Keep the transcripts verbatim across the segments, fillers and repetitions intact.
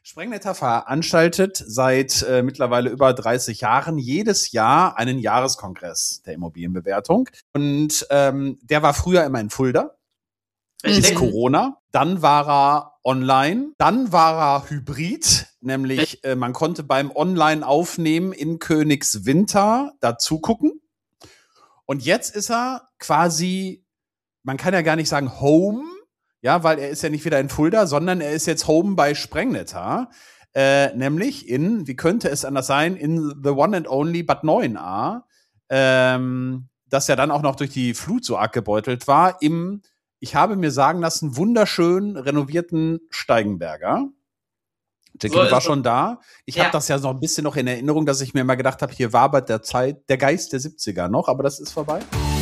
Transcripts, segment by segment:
Sprengnetter veranstaltet seit äh, mittlerweile über dreißig Jahren jedes Jahr einen Jahreskongress der Immobilienbewertung. Und ähm, der war früher immer in Fulda. Ist Corona. Dann war er online. Dann war er hybrid. Nämlich äh, man konnte beim Online-Aufnehmen in Königswinter dazu gucken. Und jetzt ist er quasi, man kann ja gar nicht sagen Home, ja, weil er ist ja nicht wieder in Fulda, sondern er ist jetzt Home bei Sprengnetter. Äh, nämlich in, wie könnte es anders sein, in The One and Only Bad neun a. Ähm, das ja dann auch noch durch die Flut so arg gebeutelt war, im, ich habe mir sagen lassen, wunderschön renovierten Steigenberger. Jackie, so, du war schon da. Ich ja. habe das ja noch ein bisschen noch in Erinnerung, dass ich mir mal gedacht habe, hier wabert der Zeit, der Geist der siebziger noch, aber das ist vorbei.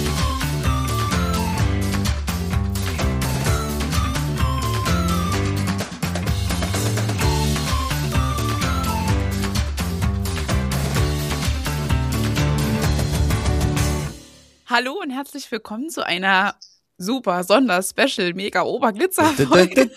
Hallo und herzlich willkommen zu einer super Sonder-Special mega Oberglitzer-Folge.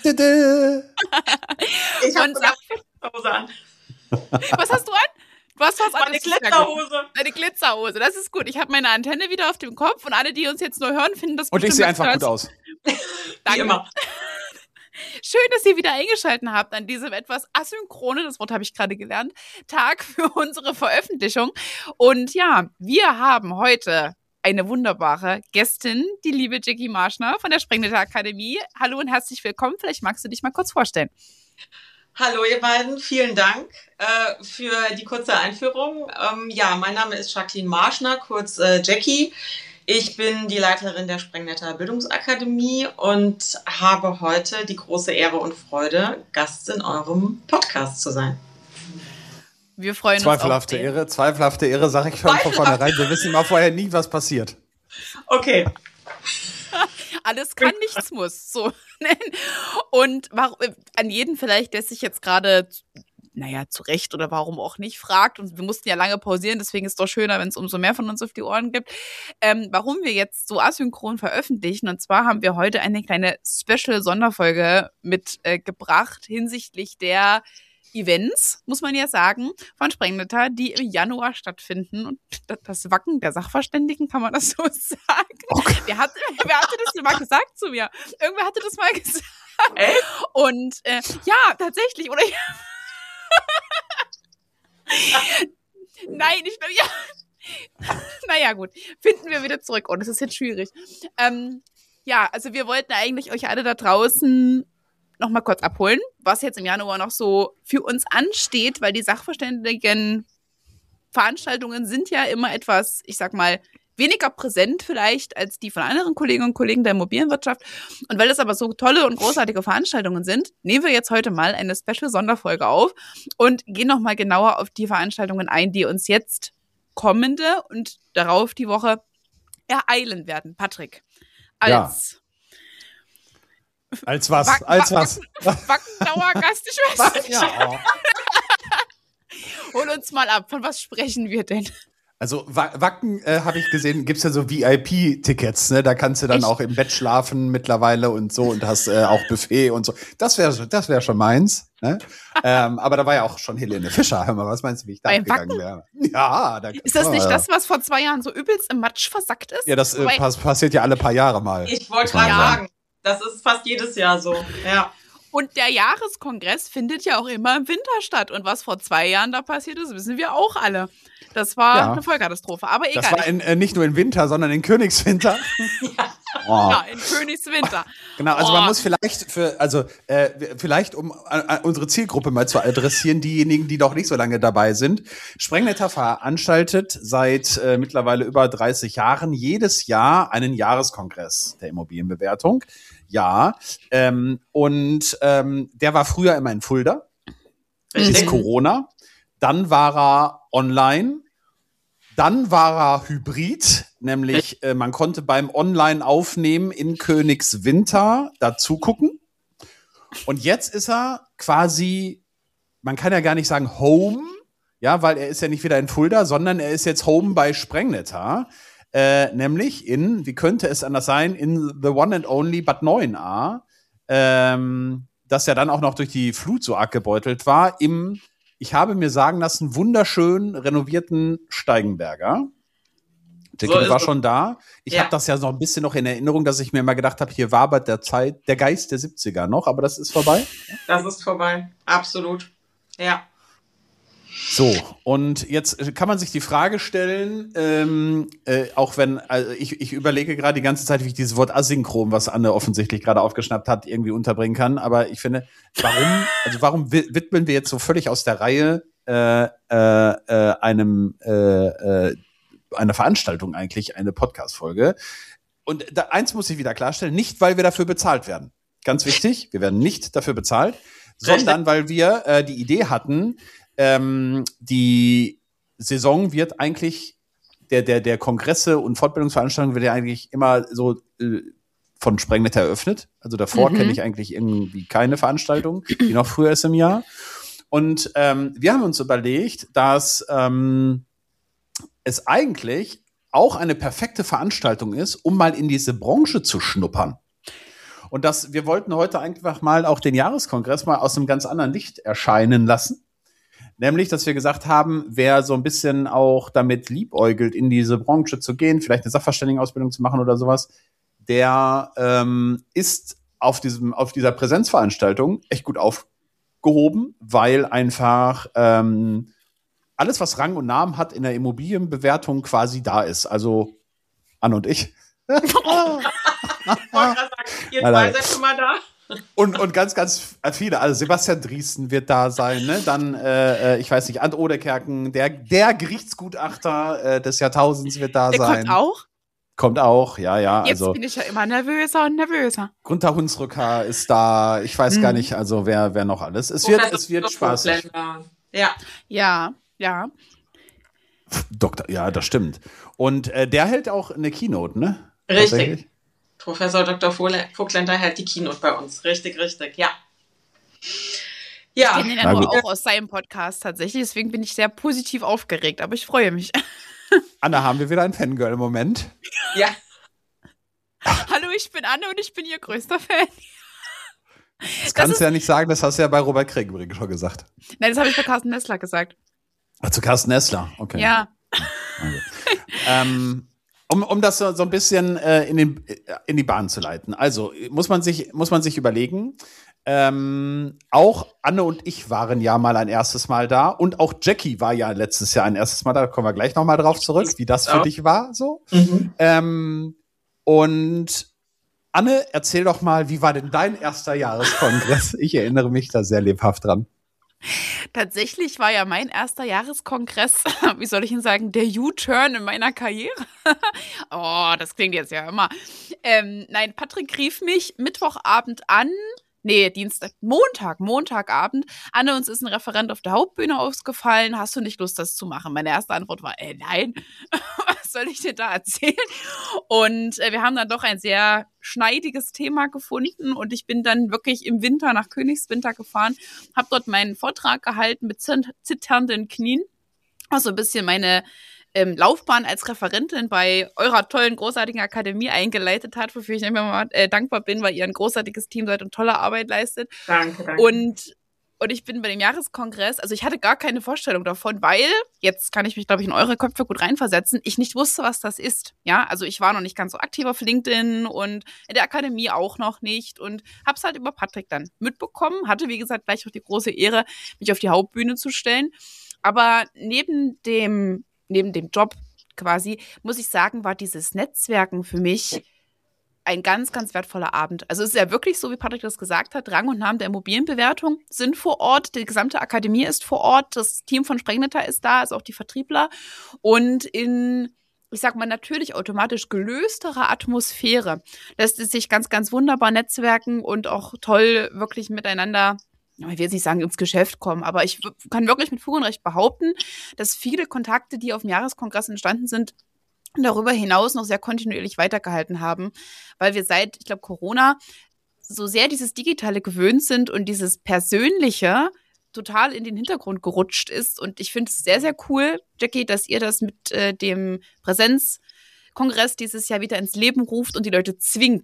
Ich habe eine Glitzerhose an. Was hast du an? Du hast was an. Meine Glitzerhose. Deine Glitzerhose, das ist gut. Ich habe meine Antenne wieder auf dem Kopf und alle, die uns jetzt nur hören, finden das gut. Und ich sehe einfach gut aus. Danke. Wie immer. Schön, dass ihr wieder eingeschaltet habt an diesem etwas asynchrone, das Wort habe ich gerade gelernt, Tag für unsere Veröffentlichung. Und ja, wir haben heute eine wunderbare Gästin, die liebe Jackie Marschner von der Sprengnetter Akademie. Hallo und herzlich willkommen. Vielleicht magst du dich mal kurz vorstellen. Hallo ihr beiden, vielen Dank äh, für die kurze Einführung. Ähm, ja, mein Name ist Jacqueline Marschner, kurz äh, Jackie. Ich bin die Leiterin der Sprengnetter Bildungsakademie und habe heute die große Ehre und Freude, Gast in eurem Podcast zu sein. Wir freuen zweifelhafte uns. Ehre, zweifelhafte Ehre, sage ich schon von vornherein. Wir wissen immer vorher nie, was passiert. Okay. Alles kann, nichts muss. So. Und warum, an jeden vielleicht, der sich jetzt gerade, naja, zu Recht oder warum auch nicht, fragt, und wir mussten ja lange pausieren, deswegen ist es doch schöner, wenn es umso mehr von uns auf die Ohren gibt, ähm, warum wir jetzt so asynchron veröffentlichen. Und zwar haben wir heute eine kleine Special-Sonderfolge mitgebracht äh, hinsichtlich der Events, muss man ja sagen, von Sprengnetter, die im Januar stattfinden. Und das Wacken der Sachverständigen, kann man das so sagen? Okay. Wer, hat, wer hatte das mal gesagt zu mir? Irgendwer hatte das mal gesagt. Äh? Und äh, ja, tatsächlich, oder? Nein, ich glaube, ja. Naja, gut. Finden wir wieder zurück. Oh, das ist jetzt schwierig. Ähm, ja, also wir wollten eigentlich euch alle da draußen noch mal kurz abholen, was jetzt im Januar noch so für uns ansteht, weil die sachverständigen Veranstaltungen sind ja immer etwas, ich sag mal, weniger präsent vielleicht als die von anderen Kolleginnen und Kollegen der Immobilienwirtschaft. Und weil das aber so tolle und großartige Veranstaltungen sind, nehmen wir jetzt heute mal eine Special-Sonderfolge auf und gehen noch mal genauer auf die Veranstaltungen ein, die uns jetzt kommende und darauf die Woche ereilen werden. Patrick, als ja. Als was? Wacken, Als was? Wackendauergast, ich weiß nicht. Ja, oh. Hol uns mal ab, von was sprechen wir denn? Also Wacken, äh, habe ich gesehen, gibt's ja so V I P-Tickets, ne? Da kannst du dann Echt? auch im Bett schlafen mittlerweile und so und hast äh, auch Buffet und so. Das wäre das wär schon meins. Ne? ähm, aber da war ja auch schon Helene Fischer. Hör mal, was meinst du, wie ich da abgegangen wäre? Ja, da ist das oh, nicht ja. das, was vor zwei Jahren so übelst im Matsch versackt ist? Ja, das äh, pass- passiert ja alle paar Jahre mal. Ich wollte gerade sagen. Das ist fast jedes Jahr so, ja. Und der Jahreskongress findet ja auch immer im Winter statt. Und was vor zwei Jahren da passiert ist, wissen wir auch alle. Das war ja. eine Vollkatastrophe, aber egal. Das war in, äh, nicht nur im Winter, sondern in Königswinter. ja. Oh. ja, in Königswinter. Genau, also oh. man muss vielleicht für, also äh, vielleicht um äh, unsere Zielgruppe mal zu adressieren, diejenigen, die noch nicht so lange dabei sind. Sprengnetter veranstaltet seit äh, mittlerweile über dreißig Jahren jedes Jahr einen Jahreskongress der Immobilienbewertung. Ja, ähm, und ähm, der war früher immer in Fulda. Ist Corona. Dann war er online. Dann war er hybrid, nämlich äh, man konnte beim Online-Aufnehmen in Königswinter dazu gucken. Und jetzt ist er quasi, man kann ja gar nicht sagen Home, ja, weil er ist ja nicht wieder in Fulda, sondern er ist jetzt Home bei Sprengnetter. Äh, nämlich in, wie könnte es anders sein, in The One and Only Bad neun a. Ähm, das ja dann auch noch durch die Flut so arg gebeutelt war, im, ich habe mir sagen lassen, wunderschön renovierten Steigenberger. Jackie, So du ist warst es. schon da. Ich Ja. habe das ja noch ein bisschen noch in Erinnerung, dass ich mir mal gedacht habe, hier war bei der Zeit der Geist der siebziger noch, aber das ist vorbei. Das ist vorbei. Absolut. Ja. So, und jetzt kann man sich die Frage stellen, ähm, äh, auch wenn, also ich, ich überlege gerade die ganze Zeit, wie ich dieses Wort asynchron, was Anne offensichtlich gerade aufgeschnappt hat, irgendwie unterbringen kann. Aber ich finde, warum, also warum wi- widmen wir jetzt so völlig aus der Reihe äh, äh, äh, einem äh, äh, einer Veranstaltung eigentlich eine Podcast-Folge? Und da, eins muss ich wieder klarstellen, nicht, weil wir dafür bezahlt werden. Ganz wichtig, wir werden nicht dafür bezahlt, sondern weil wir äh, die Idee hatten, ähm, die Saison wird eigentlich, der, der, der Kongresse und Fortbildungsveranstaltungen wird ja eigentlich immer so äh, von Sprengnetter eröffnet. Also davor Mhm. kenne ich eigentlich irgendwie keine Veranstaltung, die noch früher ist im Jahr. Und ähm, wir haben uns überlegt, dass ähm, es eigentlich auch eine perfekte Veranstaltung ist, um mal in diese Branche zu schnuppern. Und das, wir wollten heute einfach mal auch den Jahreskongress mal aus einem ganz anderen Licht erscheinen lassen. Nämlich, dass wir gesagt haben, wer so ein bisschen auch damit liebäugelt, in diese Branche zu gehen, vielleicht eine Sachverständigenausbildung zu machen oder sowas, der ähm, ist auf diesem, auf dieser Präsenzveranstaltung echt gut aufgehoben, weil einfach ähm, alles, was Rang und Namen hat in der Immobilienbewertung quasi da ist. Also Anne und ich. Ich wollte gerade sagen, ihr Nein, zwei nein. seid schon mal da. Und, und ganz, ganz viele. Also Sebastian Driessen wird da sein, ne? Dann, äh, äh, ich weiß nicht, Ant Odekerken, der, der Gerichtsgutachter äh, des Jahrtausends wird da Der sein. kommt auch? Kommt auch, ja, ja. Jetzt Also bin ich ja immer nervöser und nervöser. Gunther Hunsrücker ist da. Ich weiß Mhm. gar nicht, also wer, wer noch alles. Es wird, es wird spaßig. Vogtländer. Ja. Ja, ja. Doktor, ja, das stimmt. Und äh, der hält auch eine Keynote, ne? Richtig. Tatsächlich? Professor Doktor Vohle- Vogtländer hält die Keynote bei uns. Richtig, richtig, ja. Ja, Ich kenne ihn Na ja nur gut. auch aus seinem Podcast tatsächlich, deswegen bin ich sehr positiv aufgeregt, aber ich freue mich. Anna, haben wir wieder ein Fangirl im Moment? ja. Hallo, ich bin Anne und ich bin ihr größter Fan. Das kannst du ja nicht sagen, das hast du ja bei Robert Krieg übrigens schon gesagt. Nein, das habe ich bei Carsten Nessler gesagt. Ach, zu Carsten Nessler, okay. Ja. Also. ähm, um, um das so, so ein bisschen äh, in, den, äh, in die Bahn zu leiten. Also muss man sich, muss man sich überlegen, ähm, auch Anne und ich waren ja mal ein erstes Mal da und auch Jackie war ja letztes Jahr ein erstes Mal da, da kommen wir gleich nochmal drauf zurück, wie das für Auch. dich war. So. Mhm. Ähm, und Anne, erzähl doch mal, wie war denn dein erster Jahreskongress? Ich erinnere mich da sehr lebhaft dran. Tatsächlich war ja mein erster Jahreskongress, wie soll ich Ihnen sagen, der U-Turn in meiner Karriere. Oh, das klingt jetzt ja immer. Ähm, nein, Patrick rief mich Mittwochabend an. Nee, Dienstag, Montag, Montagabend. Anne, uns ist ein Referent auf der Hauptbühne ausgefallen. Hast du nicht Lust, das zu machen? Meine erste Antwort war, äh, nein. Was soll ich dir da erzählen? Und äh, wir haben dann doch ein sehr schneidiges Thema gefunden und ich bin dann wirklich im Winter nach Königswinter gefahren, habe dort meinen Vortrag gehalten mit zit- zitternden Knien, was so ein bisschen meine ähm, Laufbahn als Referentin bei eurer tollen, großartigen Akademie eingeleitet hat, wofür ich immer mal äh, dankbar bin, weil ihr ein großartiges Team seid und tolle Arbeit leistet. Danke, danke. Und Und ich bin bei dem Jahreskongress, also ich hatte gar keine Vorstellung davon, weil, jetzt kann ich mich, glaube ich, in eure Köpfe gut reinversetzen, ich nicht wusste, was das ist. Ja, also ich war noch nicht ganz so aktiv auf LinkedIn und in der Akademie auch noch nicht und hab's halt über Patrick dann mitbekommen, hatte, wie gesagt, gleich auch die große Ehre, mich auf die Hauptbühne zu stellen. Aber neben dem, neben dem Job quasi, muss ich sagen, war dieses Netzwerken für mich ein ganz, ganz wertvoller Abend. Also es ist ja wirklich so, wie Patrick das gesagt hat, Rang und Namen der Immobilienbewertung sind vor Ort, die gesamte Akademie ist vor Ort, das Team von Sprengnetter ist da, also auch die Vertriebler und in, ich sag mal, natürlich automatisch gelösterer Atmosphäre lässt es sich ganz, ganz wunderbar netzwerken und auch toll wirklich miteinander, ich will jetzt nicht sagen, ins Geschäft kommen, aber ich w- kann wirklich mit Fug und Recht behaupten, dass viele Kontakte, die auf dem Jahreskongress entstanden sind, darüber hinaus noch sehr kontinuierlich weitergehalten haben, weil wir seit, ich glaube, Corona so sehr dieses Digitale gewöhnt sind und dieses Persönliche total in den Hintergrund gerutscht ist. Und ich finde es sehr, sehr cool, Jackie, dass ihr das mit äh, dem Präsenzkongress dieses Jahr wieder ins Leben ruft und die Leute zwingt,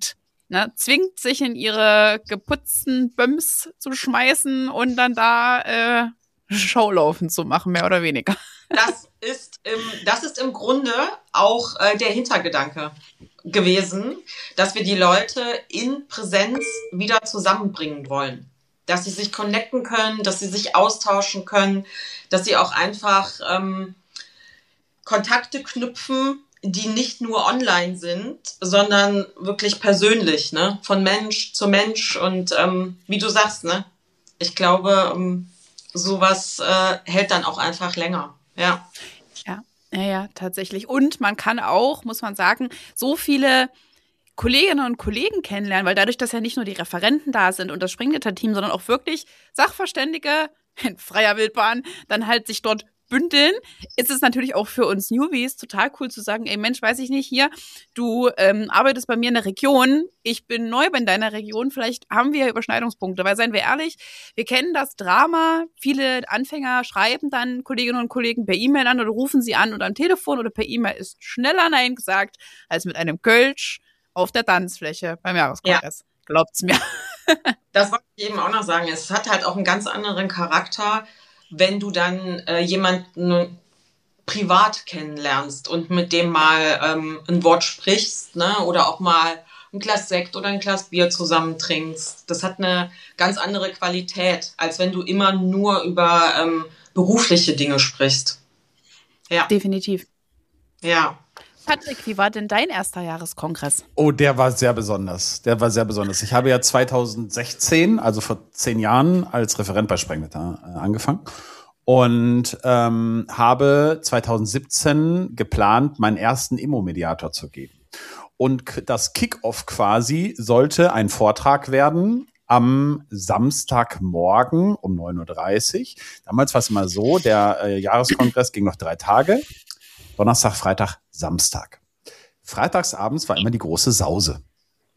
ne, zwingt sich in ihre geputzten Böms zu schmeißen und dann da äh, Showlaufen zu machen, mehr oder weniger. Das ist im, das ist im Grunde auch äh, der Hintergedanke gewesen, dass wir die Leute in Präsenz wieder zusammenbringen wollen. Dass sie sich connecten können, dass sie sich austauschen können, dass sie auch einfach ähm, Kontakte knüpfen, die nicht nur online sind, sondern wirklich persönlich, ne? Von Mensch zu Mensch. Und ähm, wie du sagst, ne? Ich glaube, ähm, sowas äh, hält dann auch einfach länger. Ja. Ja, ja, ja, tatsächlich. Und man kann auch, muss man sagen, so viele Kolleginnen und Kollegen kennenlernen, weil dadurch, dass ja nicht nur die Referenten da sind und das Sprengnetter-Team, sondern auch wirklich Sachverständige in freier Wildbahn dann halt sich dort bündeln, ist es natürlich auch für uns Newbies total cool zu sagen, ey Mensch, weiß ich nicht, hier, du ähm, arbeitest bei mir in der Region, ich bin neu in deiner Region, vielleicht haben wir Überschneidungspunkte, weil seien wir ehrlich, wir kennen das Drama, viele Anfänger schreiben dann Kolleginnen und Kollegen per E-Mail an oder rufen sie an oder am Telefon oder per E-Mail ist schneller Nein gesagt, als mit einem Kölsch auf der Tanzfläche beim Jahreskongress. Ja. Glaubt's mir. Das wollte ich eben auch noch sagen, es hat halt auch einen ganz anderen Charakter, wenn du dann äh, jemanden privat kennenlernst und mit dem mal ähm, ein Wort sprichst, ne? Oder auch mal ein Glas Sekt oder ein Glas Bier zusammen trinkst. Das hat eine ganz andere Qualität, als wenn du immer nur über ähm, berufliche Dinge sprichst. Ja. Definitiv. Ja. Patrick, wie war denn dein erster Jahreskongress? Oh, der war sehr besonders. Der war sehr besonders. Ich habe ja zweitausendsechzehn, also vor zehn Jahren, als Referent bei Sprengnetter äh, angefangen und ähm, habe zweitausendsiebzehn geplant, meinen ersten Immo-Mediator zu geben. Und das Kick-Off quasi sollte ein Vortrag werden am Samstagmorgen um neun Uhr dreißig. Damals war es mal so, der äh, Jahreskongress ging noch drei Tage. Donnerstag, Freitag, Samstag. Freitagsabends war immer die große Sause.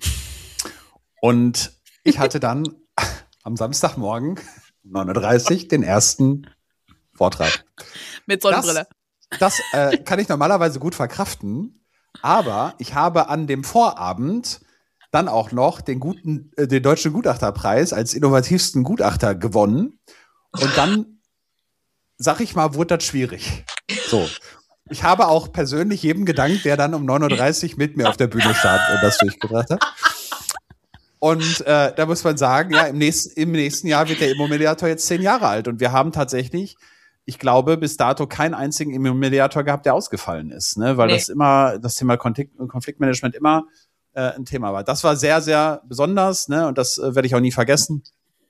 Und ich hatte dann am Samstagmorgen um neun Uhr dreißig den ersten Vortrag. Mit Sonnenbrille. Das, das äh, kann ich normalerweise gut verkraften, aber ich habe an dem Vorabend dann auch noch den, guten, äh, den Deutschen Gutachterpreis als innovativsten Gutachter gewonnen. Und dann, sag ich mal, wurde das schwierig. So. Ich habe auch persönlich jedem gedankt, der dann um neun Uhr dreißig mit mir auf der Bühne stand und das durchgebracht hat. Und äh, da muss man sagen, ja, im nächsten, im nächsten Jahr wird der Immo-Mediator jetzt zehn Jahre alt. Und wir haben tatsächlich, ich glaube, bis dato keinen einzigen Immo-Mediator gehabt, der ausgefallen ist. Ne? Weil nee. das immer, das Thema Konflikt, Konfliktmanagement immer äh, ein Thema war. Das war sehr, sehr besonders, ne? Und das äh, werde ich auch nie vergessen.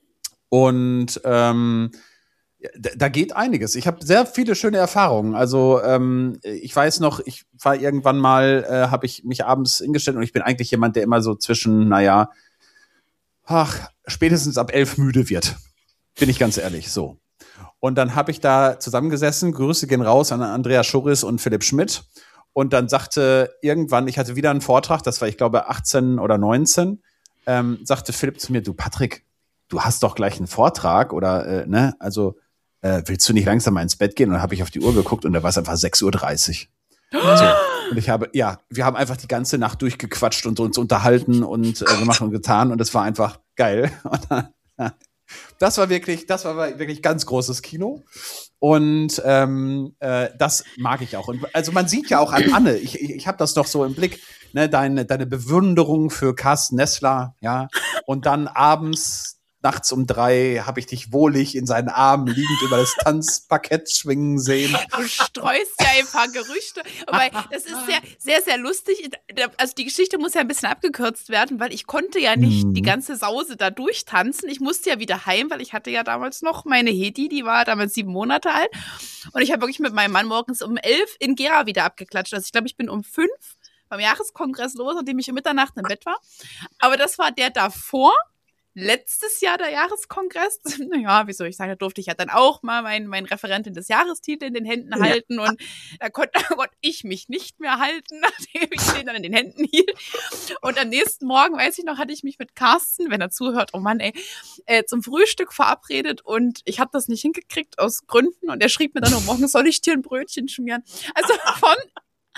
Und ähm, da geht einiges. Ich habe sehr viele schöne Erfahrungen. Also ähm, ich weiß noch, ich war irgendwann mal, äh, habe ich mich abends hingestellt und ich bin eigentlich jemand, der immer so zwischen, naja, ach, spätestens ab elf müde wird. Bin ich ganz ehrlich, so. Und dann habe ich da zusammengesessen, Grüße gehen raus an Andrea Schurris und Philipp Schmidt. Und dann sagte irgendwann, ich hatte wieder einen Vortrag, das war, ich glaube, achtzehn oder neunzehn, ähm, sagte Philipp zu mir, du Patrick, du hast doch gleich einen Vortrag oder, äh, ne, also Äh, willst du nicht langsam mal ins Bett gehen? Und dann habe ich auf die Uhr geguckt und da war es einfach sechs Uhr dreißig. So. Und ich habe, ja, wir haben einfach die ganze Nacht durchgequatscht und uns unterhalten und äh, gemacht und getan und es war einfach geil. Und dann, ja, das war wirklich, das war wirklich ganz großes Kino. Und ähm, äh, das mag ich auch. Und also man sieht ja auch an Anne, ich, ich, ich habe das doch so im Blick, ne, deine, deine Bewunderung für Carsten Nessler, ja, und dann abends nachts um drei habe ich dich wohlig in seinen Armen liegend über das Tanzparkett schwingen sehen. Du streust ja ein paar Gerüchte. Aber das ist sehr, sehr, sehr lustig. Also die Geschichte muss ja ein bisschen abgekürzt werden, weil ich konnte ja nicht hm. die ganze Sause da durchtanzen. Ich musste ja wieder heim, weil ich hatte ja damals noch meine Hedi, die war damals sieben Monate alt. Und ich habe wirklich mit meinem Mann morgens um elf in Gera wieder abgeklatscht. Also ich glaube, ich bin um fünf beim Jahreskongress los, nachdem ich um Mitternacht im Bett war. Aber das war der davor. Letztes Jahr der Jahreskongress, naja, wie soll ich sagen, da durfte ich ja dann auch mal meinen mein Referentin des Jahrestitel in den Händen ja. halten und da konnte, konnte ich mich nicht mehr halten, nachdem ich den dann in den Händen hielt. Und am nächsten Morgen, weiß ich noch, hatte ich mich mit Carsten, wenn er zuhört, oh Mann ey, äh, zum Frühstück verabredet und ich habe das nicht hingekriegt aus Gründen und er schrieb mir dann, oh, morgen soll ich dir ein Brötchen schmieren. Also von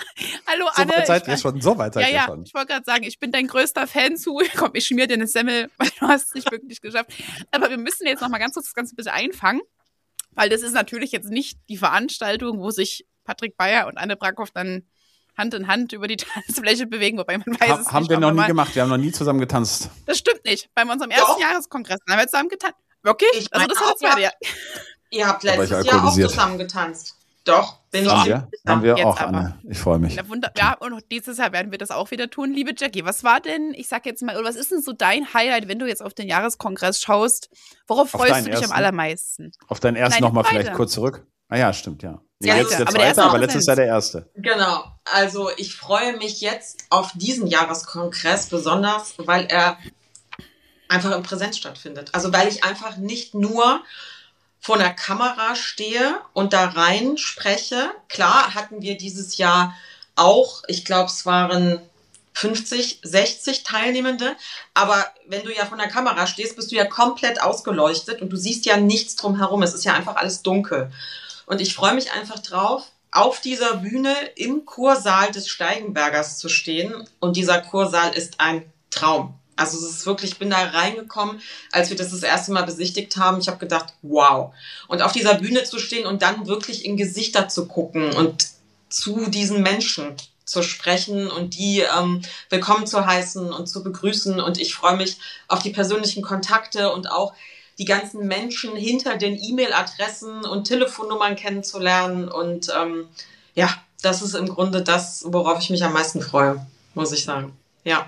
Hallo So Anne. weit seid ich ihr war- schon, so weit seid ja, ihr ja, schon. ich wollte gerade sagen, ich bin dein größter Fan zu. Komm, ich schmier dir eine Semmel, weil du hast es nicht wirklich geschafft. Aber wir müssen jetzt noch mal ganz kurz das Ganze ein bisschen einfangen, weil das ist natürlich jetzt nicht die Veranstaltung, wo sich Patrick Bayer und Anne Brackhoff dann Hand in Hand über die Tanzfläche bewegen, wobei man weiß Ha, es haben nicht. wir noch nie mal. gemacht, wir haben noch nie zusammen getanzt. Das stimmt nicht. Bei unserem ersten Doch. Jahreskongress haben wir zusammen getanzt. Wirklich? Ich Also meine das war das auch, ja. zweite Jahr. Ihr habt Da war ich letztes Jahr auch alkoholisiert. zusammen getanzt. Doch, bin ich Haben ziemlich wir? sicher. Haben wir Jetzt auch, aber. Anne. Ich freue mich. Na, wunder ja, und auch dieses Jahr werden wir das auch wieder tun. Liebe Jackie, was war denn, ich sag jetzt mal, oder was ist denn so dein Highlight, wenn du jetzt auf den Jahreskongress schaust? Worauf Auf freust deinen du dich am ersten? allermeisten? Auf deinen ersten Nein, nochmal der vielleicht zweite. kurz zurück. Ah ja, stimmt, ja. Nee, Ja, jetzt der aber der zweite, erste aber war letztes Jahr der erste. Genau, also ich freue mich jetzt auf diesen Jahreskongress besonders, weil er einfach in Präsenz stattfindet. Also weil ich einfach nicht nur vor einer Kamera stehe und da rein spreche. Klar hatten wir dieses Jahr auch, ich glaube es waren fünfzig, sechzig Teilnehmende, aber wenn du ja vor der Kamera stehst, bist du ja komplett ausgeleuchtet und du siehst ja nichts drumherum. Es ist ja einfach alles dunkel. Und ich freue mich einfach drauf, auf dieser Bühne im Kursaal des Steigenbergers zu stehen. Und dieser Kursaal ist ein Traum. Also es ist wirklich, ich bin da reingekommen, als wir das das erste Mal besichtigt haben. Ich habe gedacht, wow. Und auf dieser Bühne zu stehen und dann wirklich in Gesichter zu gucken und zu diesen Menschen zu sprechen und die ähm, willkommen zu heißen und zu begrüßen. Und ich freue mich auf die persönlichen Kontakte und auch die ganzen Menschen hinter den E-Mail-Adressen und Telefonnummern kennenzulernen. Und ähm, ja, das ist im Grunde das, worauf ich mich am meisten freue, muss ich sagen. Ja.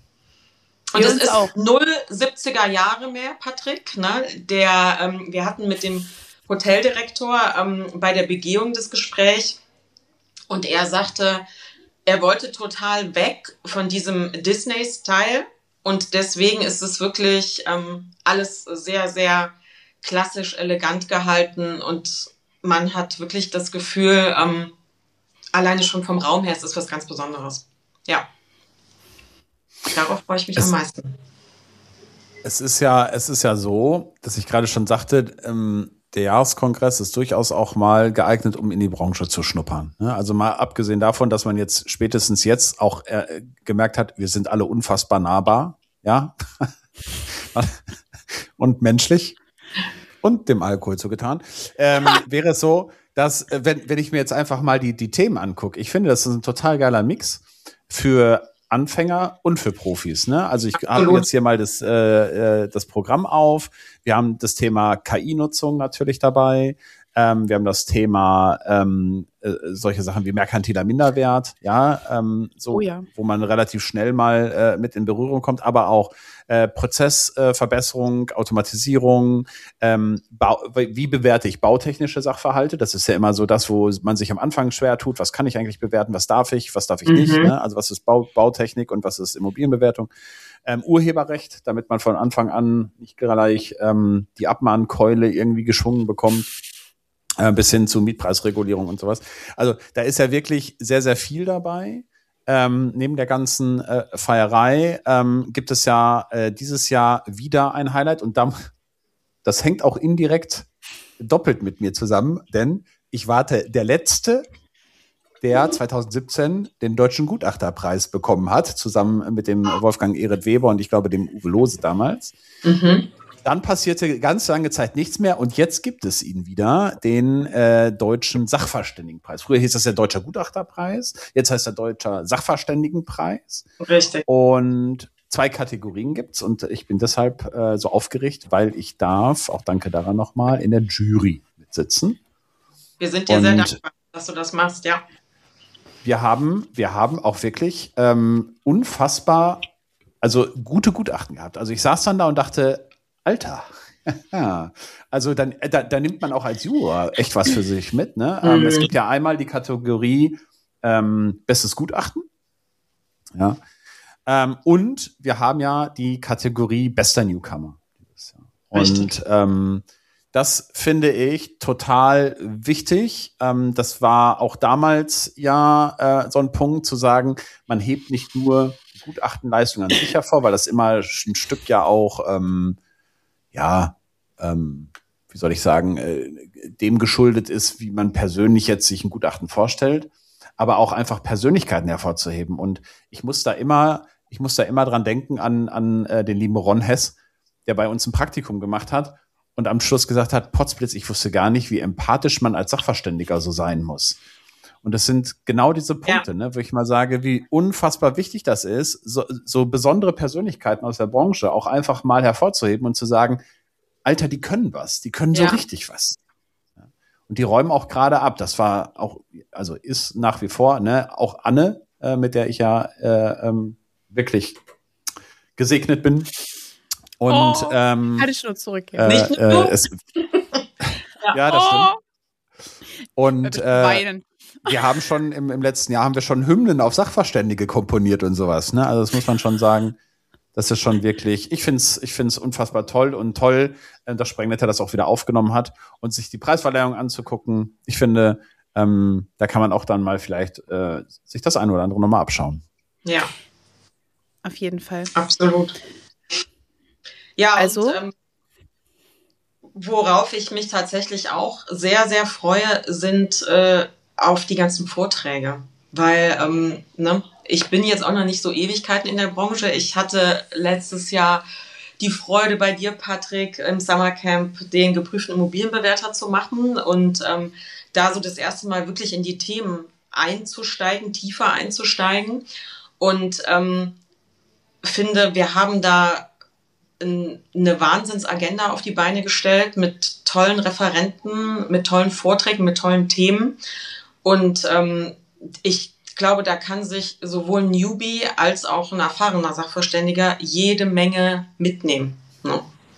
Und Wir es uns ist auch. null siebziger Jahre mehr, Patrick. Ne? Der, ähm, wir hatten mit dem Hoteldirektor ähm, bei der Begehung das Gespräch und er sagte, er wollte total weg von diesem Disney-Style. Und deswegen ist es wirklich ähm, alles sehr, sehr klassisch, elegant gehalten. Und man hat wirklich das Gefühl, ähm, alleine schon vom Raum her, es ist was ganz Besonderes. Ja. Darauf freue ich mich Es- am meisten. Es ist ja, es ist ja so, dass ich gerade schon sagte, ähm, der Jahreskongress ist durchaus auch mal geeignet, um in die Branche zu schnuppern. Ne? Also mal abgesehen davon, dass man jetzt spätestens jetzt auch äh, gemerkt hat, wir sind alle unfassbar nahbar, ja, und menschlich und dem Alkohol zugetan, ähm, wäre es so, dass, äh, wenn, wenn ich mir jetzt einfach mal die, die Themen angucke, ich finde, das ist ein total geiler Mix für Anfänger und für Profis. Ne? Also ich habe Absolut. jetzt hier mal das, äh, äh, das Programm auf. Wir haben das Thema K I-Nutzung natürlich dabei. Ähm, wir haben das Thema ähm, äh, solche Sachen wie merkantiler Minderwert, ja, ähm, so, Oh ja. wo man relativ schnell mal äh, mit in Berührung kommt, aber auch äh, Prozessverbesserung, äh, Automatisierung, ähm, Bau, wie bewerte ich bautechnische Sachverhalte? Das ist ja immer so das, wo man sich am Anfang schwer tut. Was kann ich eigentlich bewerten? Was darf ich? Was darf ich Mhm. nicht? Ne? Also was ist Bau, Bautechnik und was ist Immobilienbewertung? Ähm, Urheberrecht, damit man von Anfang an nicht gleich ähm, die Abmahnkeule irgendwie geschwungen bekommt, äh, bis hin zu Mietpreisregulierung und sowas. Also da ist ja wirklich sehr, sehr viel dabei. Ähm, neben der ganzen äh, Feierei ähm, gibt es ja äh, dieses Jahr wieder ein Highlight und dann, das hängt auch indirekt doppelt mit mir zusammen, denn ich warte der Letzte, der zwanzig siebzehn den Deutschen Gutachterpreis bekommen hat, zusammen mit dem Wolfgang Ehret Weber und ich glaube dem Uwe Lose damals. Mhm. Dann passierte ganz lange Zeit nichts mehr und jetzt gibt es ihn wieder, den äh, Deutschen Sachverständigenpreis. Früher hieß das der Deutscher Gutachterpreis, jetzt heißt er Deutscher Sachverständigenpreis. Richtig. Und zwei Kategorien gibt's und ich bin deshalb äh, so aufgeregt, weil ich darf, auch danke daran nochmal, in der Jury mitsitzen. Wir sind dir sehr Und- dankbar, dass du das machst, ja. Wir haben, wir haben auch wirklich ähm, unfassbar, also gute Gutachten gehabt. Also ich saß dann da und dachte, Alter, also dann, da, da nimmt man auch als Juror echt was für sich mit. Ne? Ähm, Mhm. es gibt ja einmal die Kategorie ähm, Bestes Gutachten. Ja. Ähm, und wir haben ja die Kategorie Bester Newcomer. dieses Jahr. Und Richtig. ähm, das finde ich total wichtig. Ähm, das war auch damals ja äh, so ein Punkt zu sagen, man hebt nicht nur die Gutachtenleistung an sich hervor, weil das immer ein Stück ja auch, ähm, ja, ähm, wie soll ich sagen, äh, dem geschuldet ist, wie man persönlich jetzt sich ein Gutachten vorstellt. aber auch einfach Persönlichkeiten hervorzuheben. Und ich muss da immer, ich muss da immer dran denken an, an äh, den lieben Ron Hess, der bei uns ein Praktikum gemacht hat und am Schluss gesagt hat, Potzblitz, ich wusste gar nicht, wie empathisch man als Sachverständiger so sein muss. Und das sind genau diese Punkte, ja. ne, wo ich mal sage, wie unfassbar wichtig das ist, so, so besondere Persönlichkeiten aus der Branche auch einfach mal hervorzuheben und zu sagen, Alter, die können was, die können so ja. richtig was. Und die räumen auch gerade ab. Das war auch, also ist nach wie vor, ne, auch Anne, äh, mit der ich ja äh, ähm, wirklich gesegnet bin. Und oh, ähm, kann ich nur zurück. Äh, Nicht äh, nur es, ja. ja, das stimmt. Und äh, wir haben schon im, im letzten Jahr haben wir schon Hymnen auf Sachverständige komponiert und sowas. Ne? Also das muss man schon sagen. Das ist schon wirklich, ich finde es ich find's unfassbar toll und toll, dass Sprengnetter das auch wieder aufgenommen hat und sich die Preisverleihung anzugucken. Ich finde, ähm, da kann man auch dann mal vielleicht äh, sich das eine oder andere nochmal abschauen. Ja. Auf jeden Fall. Absolut. Ja, also, und ähm, worauf ich mich tatsächlich auch sehr, sehr freue, sind äh, auf die ganzen Vorträge. Weil, ähm, ne, ich bin jetzt auch noch nicht so Ewigkeiten in der Branche. Ich hatte letztes Jahr die Freude bei dir, Patrick, im Summercamp den geprüften Immobilienbewerter zu machen und ähm, da so das erste Mal wirklich in die Themen einzusteigen, tiefer einzusteigen. Und ähm, finde, wir haben da eine Wahnsinnsagenda auf die Beine gestellt mit tollen Referenten, mit tollen Vorträgen, mit tollen Themen. Und ähm, ich glaube, da kann sich sowohl ein Newbie als auch ein erfahrener Sachverständiger jede Menge mitnehmen. Ne?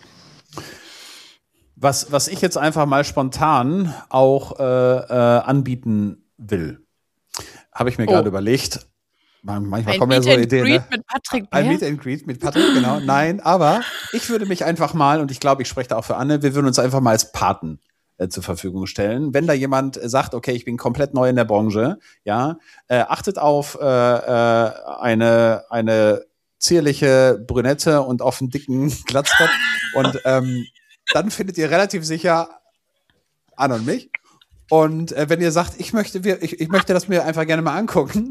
Was, was ich jetzt einfach mal spontan auch äh, äh, anbieten will, habe ich mir oh. gerade überlegt. Manchmal ein kommen Meet ja so and Ideen. Greet Ne? mit Patrick Bär? Ein Meet and Greet mit Patrick, genau. Nein, aber ich würde mich einfach mal, und ich glaube, ich spreche da auch für Anne, wir würden uns einfach mal als Paten äh, zur Verfügung stellen. Wenn da jemand sagt, okay, ich bin komplett neu in der Branche, ja, äh, achtet auf äh, äh, eine, eine zierliche Brünette und auf einen dicken Glatzkopf und ähm, dann findet ihr relativ sicher Anne und mich. Und äh, wenn ihr sagt, ich möchte, wir, ich, ich möchte das mir einfach gerne mal angucken,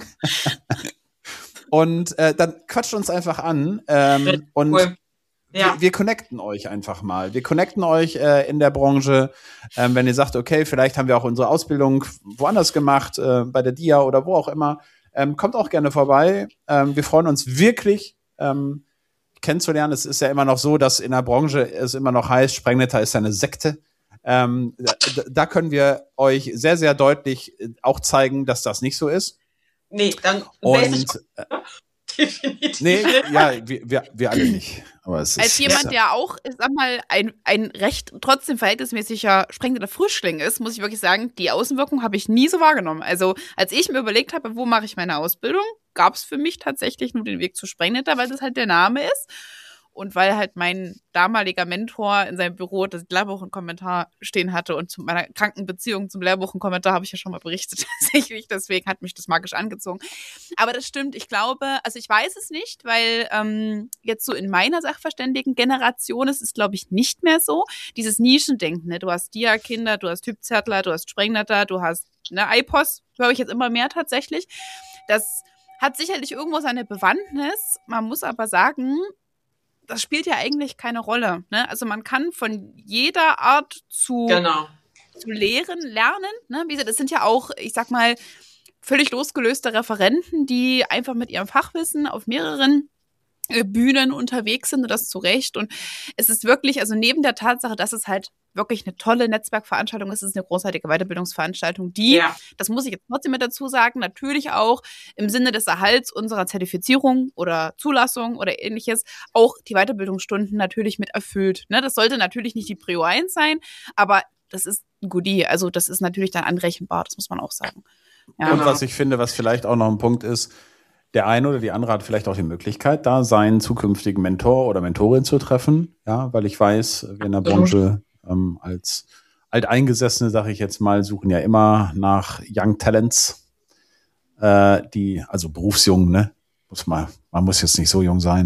und äh, dann quatscht uns einfach an ähm, und cool. ja. wir, wir connecten euch einfach mal. Wir connecten euch äh, in der Branche, ähm, wenn ihr sagt, okay, vielleicht haben wir auch unsere Ausbildung woanders gemacht, äh, bei der D I A oder wo auch immer. Ähm, kommt auch gerne vorbei. Ähm, wir freuen uns wirklich, ähm, kennenzulernen. Es ist ja immer noch so, dass in der Branche es immer noch heißt, Sprengnetter ist eine Sekte. Ähm, da, da können wir euch sehr, sehr deutlich auch zeigen, dass das nicht so ist. Nee, dann und äh, definitiv. Nee, ja, wir, wir, wir alle nicht. Aber es Als ist, jemand, ist, der auch, ich sag mal, ein, ein recht trotzdem verhältnismäßiger Sprengnetter Frischling ist, muss ich wirklich sagen, die Außenwirkung habe ich nie so wahrgenommen. Also, als ich mir überlegt habe, wo mache ich meine Ausbildung, gab es für mich tatsächlich nur den Weg zu Sprengnetter, weil das halt der Name ist. Und weil halt mein damaliger Mentor in seinem Büro das Lehrbuch einen Kommentar stehen hatte und zu meiner kranken Beziehung zum Lehrbuch einen Kommentar habe ich ja schon mal berichtet, tatsächlich. Deswegen hat mich das magisch angezogen. Aber das stimmt, ich glaube, also ich weiß es nicht, weil ähm, jetzt so in meiner Sachverständigen-Generation ist es, glaube ich, nicht mehr so. Dieses Nischendenken, ne? Du hast D I A-Kinder, du hast Typzärtler, du hast Sprengnetter, du hast ne, I P O S, höre ich jetzt immer mehr tatsächlich. Das hat sicherlich irgendwo seine Bewandtnis. Man muss aber sagen, das spielt ja eigentlich keine Rolle. Ne? Also man kann von jeder Art zu, genau. zu lehren, lernen. Ne? Wie gesagt, das sind ja auch, ich sag mal, völlig losgelöste Referenten, die einfach mit ihrem Fachwissen auf mehreren Bühnen unterwegs sind und das zu Recht. Und es ist wirklich, also neben der Tatsache, dass es halt wirklich eine tolle Netzwerkveranstaltung ist, es ist eine großartige Weiterbildungsveranstaltung, die, ja. das muss ich jetzt trotzdem mit dazu sagen, natürlich auch im Sinne des Erhalts unserer Zertifizierung oder Zulassung oder ähnliches auch die Weiterbildungsstunden natürlich mit erfüllt. Ne? Das sollte natürlich nicht die Prio eins sein, aber das ist ein Goodie. Also das ist natürlich dann anrechenbar, das muss man auch sagen. Ja. Und was ich finde, was vielleicht auch noch ein Punkt ist, der eine oder die andere hat vielleicht auch die Möglichkeit, da seinen zukünftigen Mentor oder Mentorin zu treffen, ja, weil ich weiß, wir in der Branche ähm, als Alteingesessene, sage ich jetzt mal, suchen ja immer nach Young Talents, äh, die, also berufsjung, ne, muss man, man muss jetzt nicht so jung sein,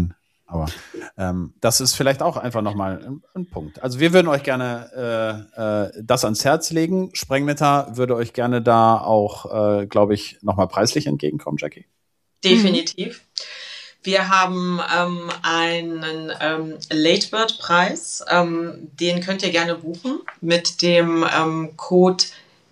Aber ähm, das ist vielleicht auch einfach nochmal ein, ein Punkt. Also wir würden euch gerne äh, äh, das ans Herz legen. Sprengnetter würde euch gerne da auch, äh, glaube ich, nochmal preislich entgegenkommen, Jackie. Definitiv. Mhm. Wir haben ähm, einen ähm, Late-Bird-Preis. Ähm, den könnt ihr gerne buchen mit dem ähm, Code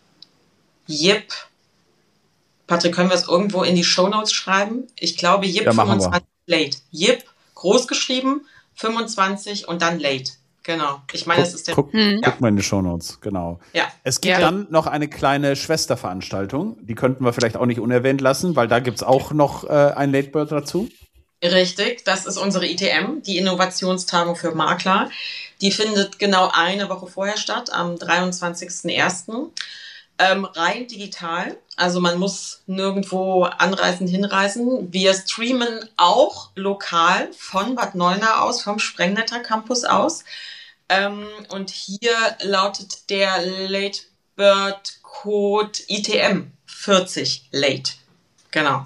J I P. Patrick, können wir es irgendwo in die Shownotes schreiben? Ich glaube, J I P ja, fünfundzwanzig Late. J I P groß geschrieben, fünfundzwanzig und dann Late. Genau. Ich meine, es ist der. Guck, hm. Guck mal in die Shownotes, genau. Ja. Es gibt ja. dann noch eine kleine Schwesterveranstaltung. Die könnten wir vielleicht auch nicht unerwähnt lassen, weil da gibt es auch noch äh, ein Late Bird dazu. Richtig, das ist unsere I T M, die Innovationstagung für Makler. Die findet genau eine Woche vorher statt, am dreiundzwanzigsten ersten Ähm, rein digital, also man muss nirgendwo anreisen, hinreisen. Wir streamen auch lokal von Bad Neuenahr aus, vom Sprengnetter Campus aus. Ähm, und hier lautet der Late Bird Code I T M vierzig Late. Genau.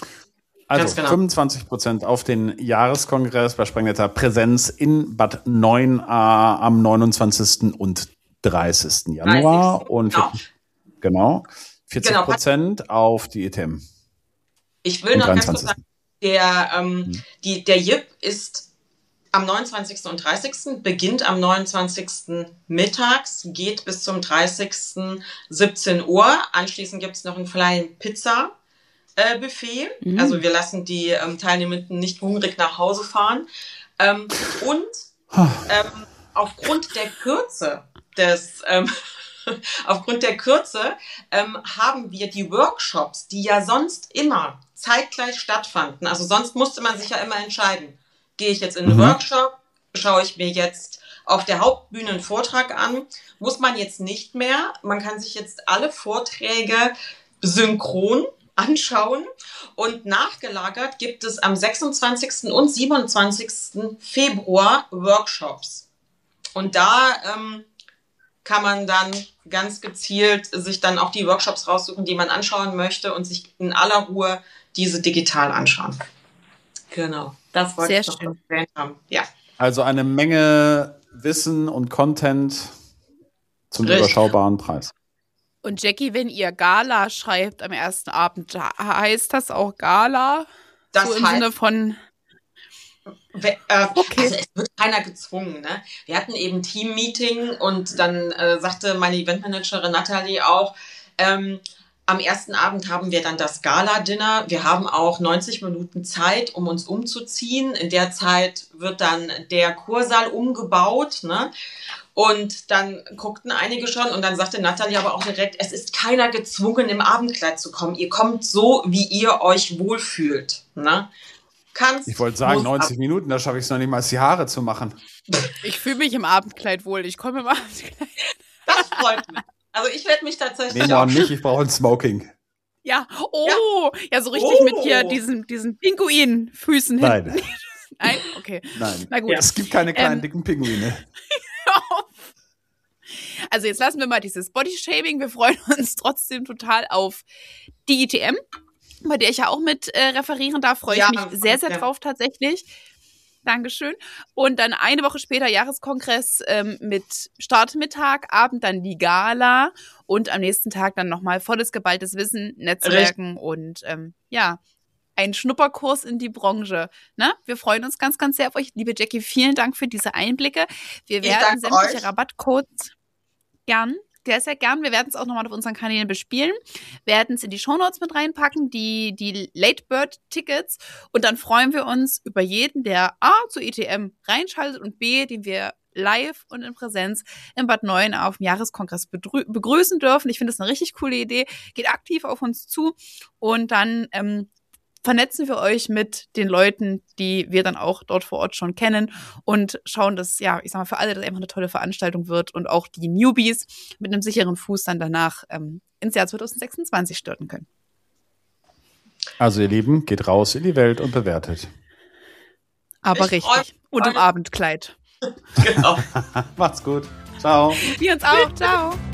Also genau. fünfundzwanzig Prozent auf den Jahreskongress bei Sprengnetter Präsenz in Bad Neuenahr am neunundzwanzigsten und dreißigsten Januar. dreißigsten Und genau. Genau, vierzig Prozent genau. auf die I T M. Ich will noch ganz kurz sagen, der, ähm, hm. die, der J I P ist am neunundzwanzigsten und dreißigsten, beginnt am neunundzwanzigsten mittags, geht bis zum dreißigsten siebzehn Uhr. Anschließend gibt es noch ein Flying Pizza äh, Buffet. Mhm. Also wir lassen die ähm, Teilnehmenden nicht hungrig nach Hause fahren. Ähm, und ähm, aufgrund der Kürze des... Ähm, Aufgrund der Kürze ähm, haben wir die Workshops, die ja sonst immer zeitgleich stattfanden. Also sonst musste man sich ja immer entscheiden. Gehe ich jetzt in einen mhm. Workshop, schaue ich mir jetzt auf der Hauptbühne einen Vortrag an, muss man jetzt nicht mehr. Man kann sich jetzt alle Vorträge synchron anschauen und nachgelagert gibt es am sechsundzwanzigsten und siebenundzwanzigsten Februar Workshops. Und da ähm, kann man dann ganz gezielt sich dann auch die Workshops raussuchen, die man anschauen möchte und sich in aller Ruhe diese digital anschauen. Genau, das wollte ich noch erwähnt haben. Ja. Also eine Menge Wissen und Content zum Richtig. überschaubaren Preis. Und Jackie, wenn ihr Gala schreibt am ersten Abend, heißt das auch Gala? Das so im heißt, Sinne von... Äh, okay. Also es wird keiner gezwungen. Ne? Wir hatten eben Team-Meeting und dann äh, sagte meine Eventmanagerin Nathalie auch, ähm, am ersten Abend haben wir dann das Gala-Dinner. Wir haben auch neunzig Minuten Zeit, um uns umzuziehen. In der Zeit wird dann der Kursaal umgebaut. Ne? Und dann guckten einige schon und dann sagte Nathalie aber auch direkt, es ist keiner gezwungen, im Abendkleid zu kommen. Ihr kommt so, wie ihr euch wohlfühlt. Ne? Kannst, ich wollte sagen, neunzig ab. Minuten, da schaffe ich es noch nicht mal, die Haare zu machen. Ich fühle mich im Abendkleid wohl. Ich komme im Abendkleid. Das freut mich. Also ich werde mich tatsächlich nee, auch nicht, ich brauche ein Smoking. Ja, oh, ja, ja so richtig oh. mit hier diesen, diesen Pinguin-Füßen hinten. Nein. Nein? Okay. Nein, na gut. Ja. Es gibt keine kleinen, ähm, dicken Pinguine. Also jetzt lassen wir mal dieses Body-Shaming. Wir freuen uns trotzdem total auf die I T M, bei der ich ja auch mit äh, referieren darf, freue ja, ich mich sehr, sehr ja. drauf tatsächlich. Dankeschön. Und dann eine Woche später Jahreskongress ähm, mit Startmittag, Abend dann die Gala und am nächsten Tag dann nochmal volles geballtes Wissen, Netzwerken Richtig. und ähm, ja, ein Schnupperkurs in die Branche. Ne? Wir freuen uns ganz, ganz sehr auf euch. Liebe Jackie, vielen Dank für diese Einblicke. Wir werden sämtliche euch. Rabattcodes gern Sehr, sehr gern. Wir werden es auch nochmal auf unseren Kanälen bespielen, werden es in die Shownotes mit reinpacken, die, die Late Bird Tickets. Und dann freuen wir uns über jeden, der A, zur I T M reinschaltet und B, den wir live und in Präsenz in Bad Neuenahr auf dem Jahreskongress begrüßen dürfen. Ich finde das eine richtig coole Idee. Geht aktiv auf uns zu und dann ähm, vernetzen wir euch mit den Leuten, die wir dann auch dort vor Ort schon kennen und schauen, dass, ja, ich sag mal, für alle das einfach eine tolle Veranstaltung wird und auch die Newbies mit einem sicheren Fuß dann danach ähm, ins Jahr zwanzig sechsundzwanzig starten können. Also ihr Lieben, geht raus in die Welt und bewertet. Aber ich richtig. Und im Abendkleid. Genau. Macht's gut. Ciao. Wir uns auch. Ciao.